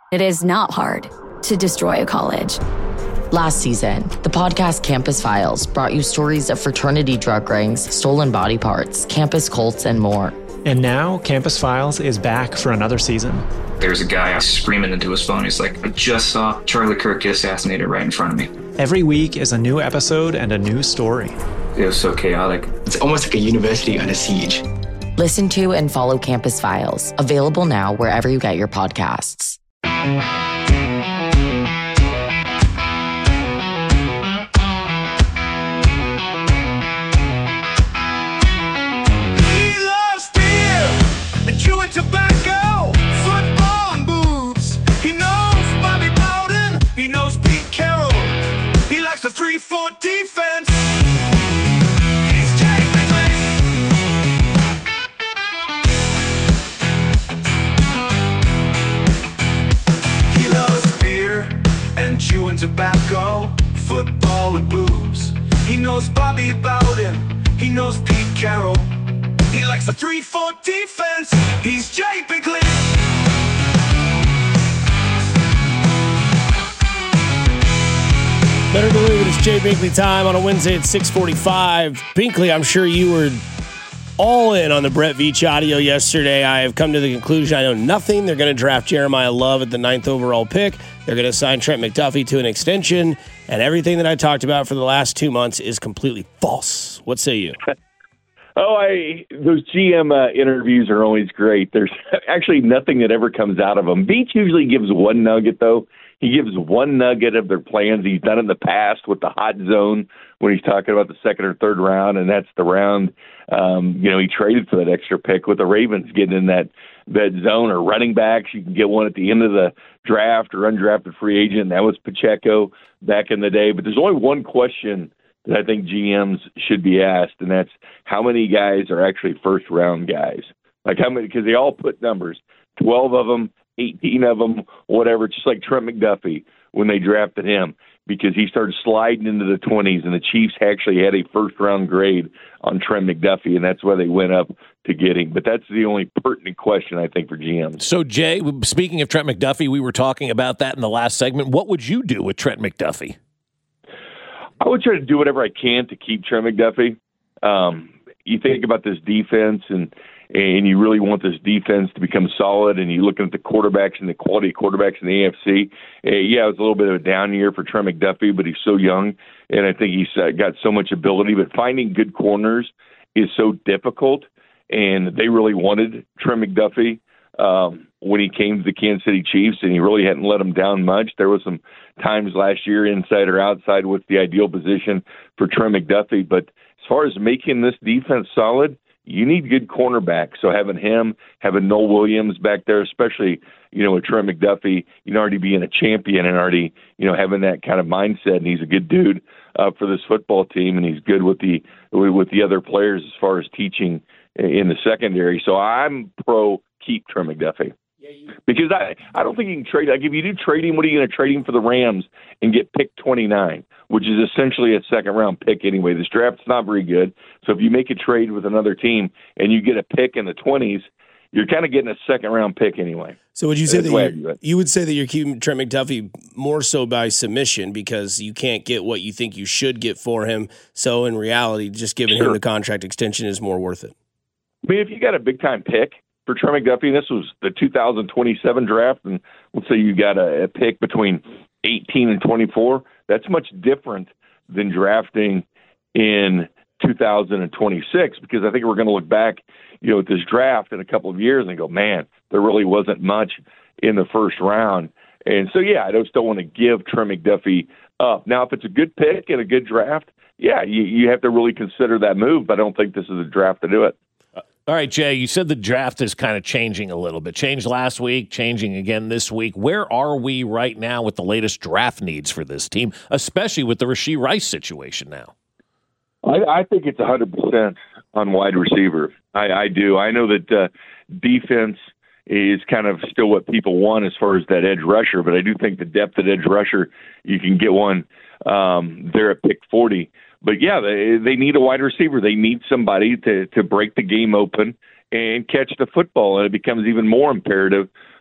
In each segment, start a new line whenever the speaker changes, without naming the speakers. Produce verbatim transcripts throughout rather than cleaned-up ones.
It is not hard to destroy a college.
Last season, the podcast Campus Files brought you stories of fraternity drug rings, stolen body parts, campus cults, and more.
And now, Campus Files is back for another season.
There's a guy screaming into his phone. He's like, I just saw Charlie Kirk get assassinated right in front of me.
Every week is a new episode and a new story.
It was so chaotic.
It's almost like a university under siege.
Listen to and follow Campus Files, available now wherever you get your podcasts.
Tobacco, football, and boobs. He knows Bobby Bowden. He knows Pete Carroll. He likes the three four defense. He's Jay Binkley. He loves beer and chewing tobacco, football, and boobs. He knows Bobby Bowden. He knows Pete Carroll. He likes the three four defense. He's Jay Binkley.
Better believe it is Jay Binkley time on a Wednesday at six forty-five. Binkley, I'm sure you were all in on the Brett Veach audio yesterday. I have come to the conclusion I know nothing. They're going to draft Jeremiah Love at the ninth overall pick. They're going to sign Trent McDuffie to an extension. And everything that I talked about for the last two months is completely false. What say you?
Oh, I those G M uh, interviews are always great. There's actually nothing that ever comes out of them. Beach usually gives one nugget, though. He gives one nugget of their plans. He's done in the past with the hot zone when he's talking about the second or third round, and that's the round. Um, you know, he traded for that extra pick with the Ravens getting in that that zone, or running backs. You can get one at the end of the draft or undrafted free agent. And that was Pacheco back in the day. But there's only one question that I think G Ms should be asked, and that's how many guys are actually first-round guys? Like how many? Because they all put numbers, twelve of them, eighteen of them, whatever. Just like Trent McDuffie when they drafted him, because he started sliding into the twenties, and the Chiefs actually had a first-round grade on Trent McDuffie, and that's why they went up to get him. But that's the only pertinent question, I think, for G Ms.
So, Jay, speaking of Trent McDuffie, we were talking about that in the last segment. What would you do with Trent McDuffie?
I would try to do whatever I can to keep Trent McDuffie. Um, you think about this defense, and and you really want this defense to become solid, and you're looking at the quarterbacks and the quality of quarterbacks in the A F C. Uh, yeah, it was a little bit of a down year for Trent McDuffie, but he's so young, and I think he's uh, got so much ability. But finding good corners is so difficult, and they really wanted Trent McDuffie um, when he came to the Kansas City Chiefs, and he really hadn't let them down much. There was some times last year, inside or outside, what's the ideal position for Trent McDuffie. But as far as making this defense solid, you need good cornerbacks. So having him, having Noel Williams back there, especially, you know, with Trent McDuffie, you know, already being a champion and already, you know, having that kind of mindset. And he's a good dude uh, for this football team, and he's good with the with the other players as far as teaching in the secondary. So I'm pro keep Trent McDuffie. Because I, I don't think you can trade. Like, if you do trade him, what are you going to trade him for the Rams and get pick twenty-nine, which is essentially a second-round pick anyway? This draft's not very good. So if you make a trade with another team and you get a pick in the twenties, you're kind of getting a second-round pick anyway.
So would you say
That's
that
you,
you would say that you're keeping Trent McDuffie more so by submission because you can't get what you think you should get for him? So in reality, just giving
Sure.
him the contract extension is more worth it.
I mean, if you got a big-time pick for Trent McDuffie, and this was the two thousand twenty-seven draft, and let's say you got a, a pick between eighteen and twenty-four, that's much different than drafting in two thousand twenty-six, because I think we're going to look back, you know, at this draft in a couple of years and go, man, there really wasn't much in the first round. And so, yeah, I just don't want to give Trent McDuffie up. Now, if it's a good pick and a good draft, yeah, you, you have to really consider that move, but I don't think this is a draft to do it.
All right, Jay, you said the draft is kind of changing a little bit. Changed last week, changing again this week. Where are we right now with the latest draft needs for this team, especially with the Rashee Rice situation now?
I, I think it's one hundred percent on wide receiver. I, I do. I know that uh, defense is kind of still what people want as far as that edge rusher, but I do think the depth at edge rusher, you can get one um, there at pick forty. But, yeah, they, they need a wide receiver. They need somebody to, to break the game open and catch the football, and it becomes even more imperative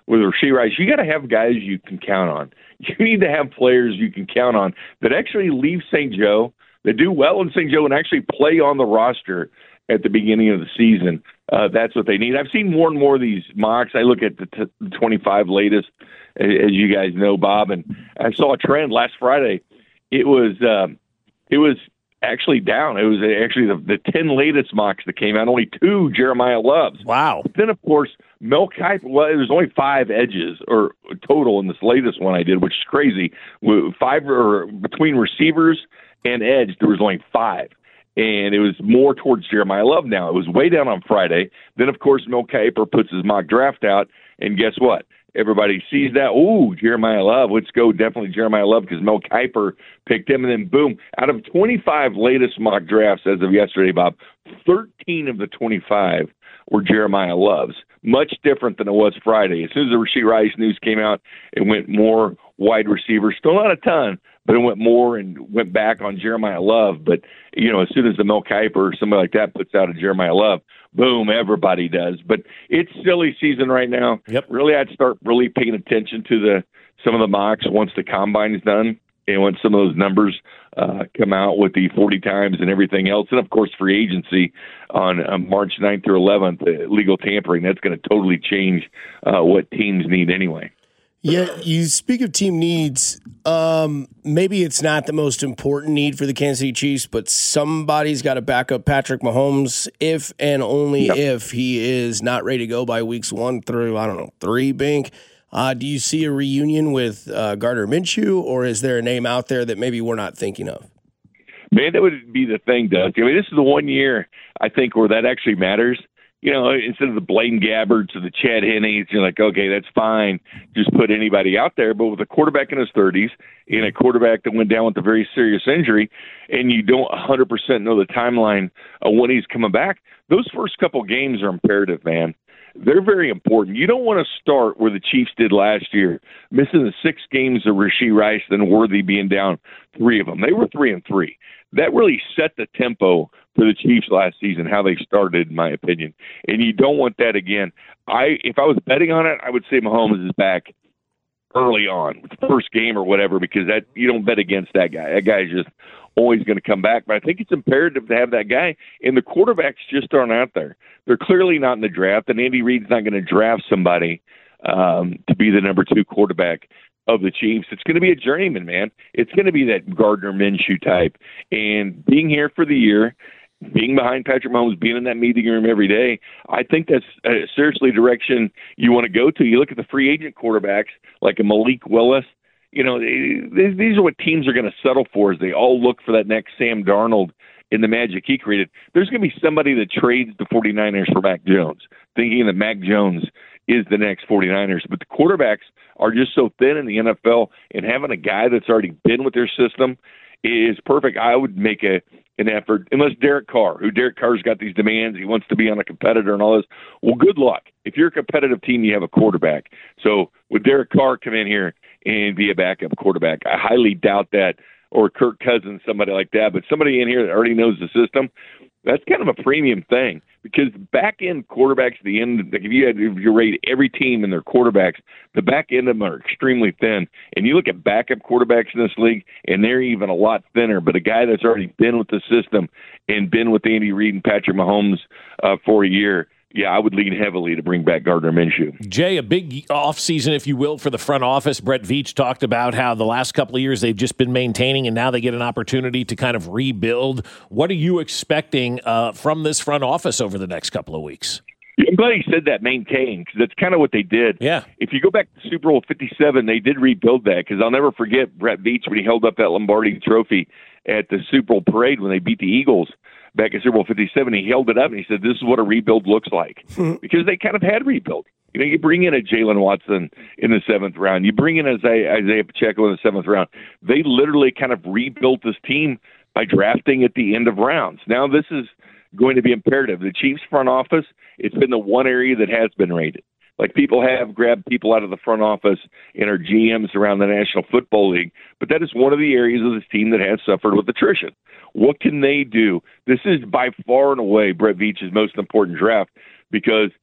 with Rashee Rice, you got to have guys you can count on. You need to have players you can count on that actually leave Saint Joe, that do well in Saint Joe, and actually play on the roster at the beginning of the season. Uh, that's what they need. I've seen more and more of these mocks. I look at the, t- the twenty-five latest, as you guys know, Bob, and I saw a trend last Friday. It was um, it was actually down. It was actually the, the ten latest mocks that came out. Only two Jeremiah Loves.
Wow.
But then, of course, Mel Kiper, well, there's only five edges or total in this latest one I did, which is crazy. Five or between receivers and edge, there was only five. And it was more towards Jeremiah Love now. It was way down on Friday. Then, of course, Mel Kiper puts his mock draft out, and guess what? Everybody sees that. Ooh, Jeremiah Love. Let's go definitely Jeremiah Love because Mel Kiper picked him. And then, boom, out of twenty-five latest mock drafts as of yesterday, Bob, thirteen of the twenty-five were Jeremiah Loves. Much different than it was Friday. As soon as the Rashee Rice news came out, it went more wide receivers. Still not a ton, but it went more and went back on Jeremiah Love. But, you know, as soon as the Mel Kiper or somebody like that puts out a Jeremiah Love, boom, everybody does. But it's silly season right now.
Yep.
Really, I'd start really paying attention to the some of the mocks once the combine is done and once some of those numbers uh, come out with the forty times and everything else. And, of course, free agency on uh, March ninth through eleventh, uh, legal tampering. That's going to totally change uh, what teams need anyway.
Yeah, you speak of team needs. Um, maybe it's not the most important need for the Kansas City Chiefs, but somebody's got to back up Patrick Mahomes if and only yep. if he is not ready to go by weeks one through, I don't know, three, Bink. Uh, do you see a reunion with uh, Gardner Minshew, or is there a name out there that maybe we're not thinking of?
Man, that would be the thing, Doug. I mean, this is the one year, I think, where that actually matters. You know, instead of the Blaine Gabberts or the Chad Henneys, you're like, okay, that's fine. Just put anybody out there. But with a quarterback in his thirties and a quarterback that went down with a very serious injury, and you don't one hundred percent know the timeline of when he's coming back, those first couple games are imperative, man. They're very important. You don't want to start where the Chiefs did last year, missing the six games of Rashee Rice, then Worthy being down three of them. They were three and three. That really set the tempo for the Chiefs last season, how they started, in my opinion. And you don't want that again. I, if I was betting on it, I would say Mahomes is back early on, the first game or whatever, because that you don't bet against that guy. That guy's just always going to come back. But I think it's imperative to have that guy. And the quarterbacks just aren't out there. They're clearly not in the draft, and Andy Reid's not going to draft somebody um, to be the number two quarterback of the Chiefs. It's going to be a journeyman, man. It's going to be that Gardner Minshew type. And being here for the year, being behind Patrick Mahomes, being in that meeting room every day, I think that's uh, seriously direction you want to go to. You look at the free agent quarterbacks like a Malik Willis. You know, they, these are what teams are going to settle for as they all look for that next Sam Darnold in the magic he created. There's going to be somebody that trades the 49ers for Mac Jones, thinking that Mac Jones is the next 49ers. But the quarterbacks are just so thin in the N F L, and having a guy that's already been with their system is perfect. I would make a an effort, unless Derek Carr, who Derek Carr's got these demands, he wants to be on a competitor and all this. Well, good luck. If you're a competitive team, you have a quarterback. So would Derek Carr come in here and be a backup quarterback? I highly doubt that, or Kirk Cousins, somebody like that. But somebody in here that already knows the system, that's kind of a premium thing, because back-end quarterbacks at the end, like if you had, if you rate every team and their quarterbacks, the back end of them are extremely thin. And you look at backup quarterbacks in this league, and they're even a lot thinner. But a guy that's already been with the system and been with Andy Reid and Patrick Mahomes uh, for a year, yeah, I would lean heavily to bring back Gardner Minshew.
Jay, a big offseason, if you will, for the front office. Brett Veach talked about how the last couple of years they've just been maintaining, and now they get an opportunity to kind of rebuild. What are you expecting uh, from this front office over the next couple of weeks?
I'm glad he said that, maintain, because that's kind of what they did.
Yeah.
If you go back to Super Bowl fifty-seven, they did rebuild that, because I'll never forget Brett Veach when he held up that Lombardi trophy at the Super Bowl parade when they beat the Eagles back in Super Bowl fifty-seven. He held it up and he said, this is what a rebuild looks like, because they kind of had rebuild. You know, you bring in a Jalen Watson in the seventh round. You bring in Isaiah, Isaiah Pacheco in the seventh round. They literally kind of rebuilt this team by drafting at the end of rounds. Now this is going to be imperative. The Chiefs front office, it's been the one area that has been raided. Like, people have grabbed people out of the front office and are G Ms around the National Football League, but that is one of the areas of this team that has suffered with attrition. What can they do? This is by far and away Brett Veach's most important draft, because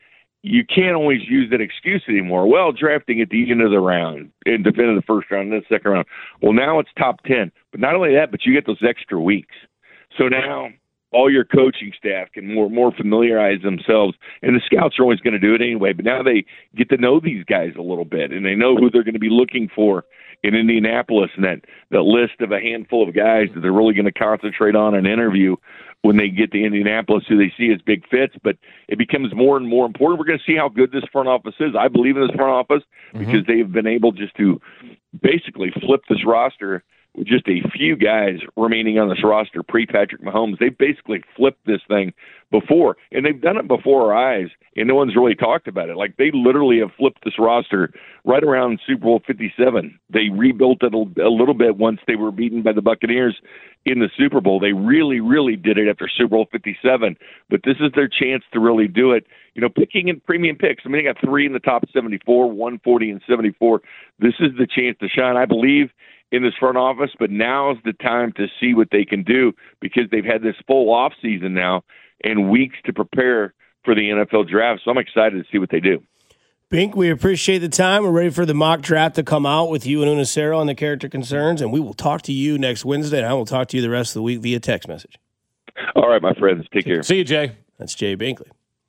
you can't always use that excuse anymore. Well, drafting at the end of the round and defending the first round and then the second round. Well, now it's top ten. But not only that, but you get those extra weeks. So now all your coaching staff can more more familiarize themselves, and the scouts are always going to do it anyway, but now they get to know these guys a little bit, and they know who they're going to be looking for in Indianapolis, and that, that list of a handful of guys that they're really going to concentrate on and interview when they get to Indianapolis, who they see as big fits. But it becomes more and more important. We're going to see how good this front office is. I believe in this front office mm-hmm. because they've been able just to basically flip this roster with just a few guys remaining on this roster pre-Patrick Mahomes. They've basically flipped this thing before, and they've done it before our eyes, and no one's really talked about it. Like, they literally have flipped this roster right around Super Bowl fifty-seven. They rebuilt it a, a little bit once they were beaten by the Buccaneers in the Super Bowl. They really, really did it after Super Bowl fifty-seven, but this is their chance to really do it. You know, picking in premium picks. I mean, they got three in the top seventy-four, one forty and seventy-four. This is the chance to shine. I believe in this front office, but now's the time to see what they can do because they've had this full off season now and weeks to prepare for the N F L draft. So I'm excited to see what they do.
Bink, we appreciate the time. We're ready for the mock draft to come out with you and Unacero on the character concerns, and we will talk to you next Wednesday, and I will talk to you the rest of the week via text message.
All right, my friends. Take care.
See you, Jay.
That's Jay Binkley.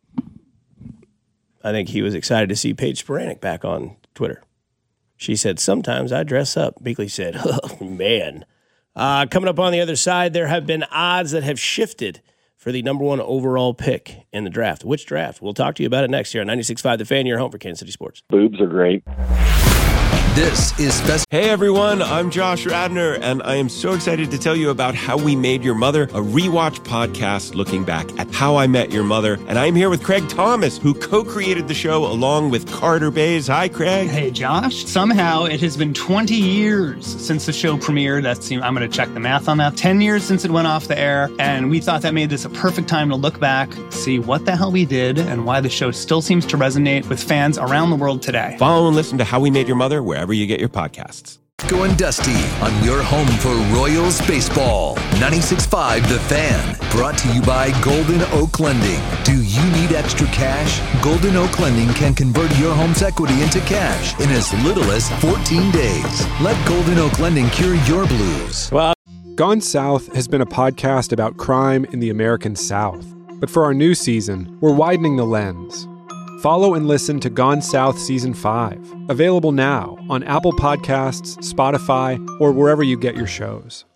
I think he was excited to see Paige Sporanic back on Twitter. She said, sometimes I dress up. Binkley said, oh, man. Uh, coming up on the other side, there have been odds that have shifted for the number one overall pick in the draft. Which draft? We'll talk to you about it next year on ninety-six point five The Fan, your home for Kansas City sports.
Boobs are great.
This is Fest.
Hey everyone, I'm Josh Radner, and I am so excited to tell you about How We Made Your Mother, a rewatch podcast looking back at How I Met Your Mother. And I'm here with Craig Thomas, who co-created the show along with Carter Bays. Hi, Craig.
Hey, Josh. Somehow it has been twenty years since the show premiered. That's I'm going to check the math on that. ten years since it went off the air, and we thought that made this a perfect time to look back, see what the hell we did, and why the show still seems to resonate with fans around the world today.
Follow and listen to How We Made Your Mother wherever you get your podcasts.
Go and Dusty on your home for Royals baseball. ninety-six point five The Fan. Brought to you by Golden Oak Lending. Do you need extra cash? Golden Oak Lending can convert your home's equity into cash in as little as fourteen days. Let Golden Oak Lending cure your blues.
Well, Gone South has been a podcast about crime in the American South. But for our new season, we're widening the lens. Follow and listen to Gone South Season five, available now on Apple Podcasts, Spotify, or wherever you get your shows.